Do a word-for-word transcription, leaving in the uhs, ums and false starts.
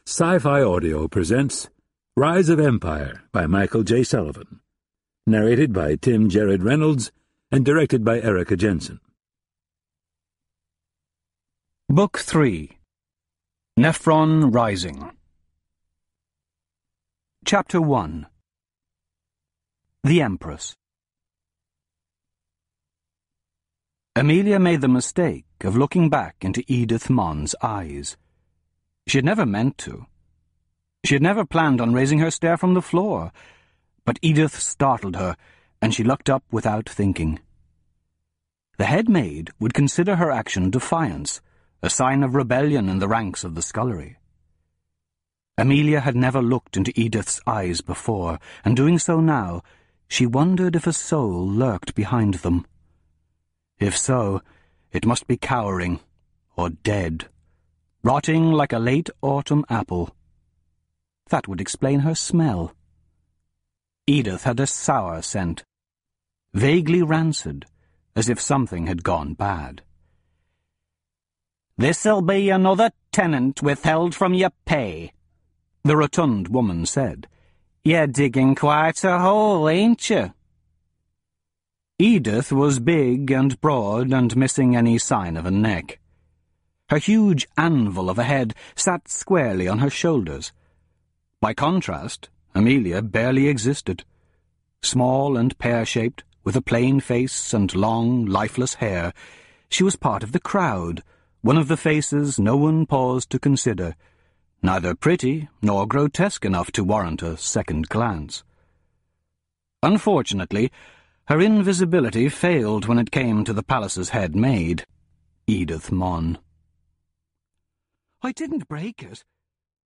Sci-Fi Audio presents Rise of Empire by Michael J. Sullivan, narrated by Tim Jared Reynolds and directed by Erica Jensen. Book three. Nephron Rising. Chapter one. The Empress. Amelia made the mistake of looking back into Edith Mon's eyes. She had never meant to. She had never planned on raising her stare from the floor, but Edith startled her, and she looked up without thinking. The head maid would consider her action defiance, a sign of rebellion in the ranks of the scullery. Amelia had never looked into Edith's eyes before, and doing so now, she wondered if a soul lurked behind them. If so, it must be cowering, or dead, rotting like a late autumn apple. That would explain her smell. Edith had a sour scent, vaguely rancid, as if something had gone bad. "This'll be another tenant withheld from your pay," the rotund woman said. "You're digging quite a hole, ain't you?" Edith was big and broad and missing any sign of a neck. Her huge anvil of a head sat squarely on her shoulders. By contrast, Amelia barely existed. Small and pear-shaped, with a plain face and long, lifeless hair, she was part of the crowd, one of the faces no one paused to consider, neither pretty nor grotesque enough to warrant a second glance. Unfortunately, her invisibility failed when it came to the palace's head maid, Edith Mon. "I didn't break it,"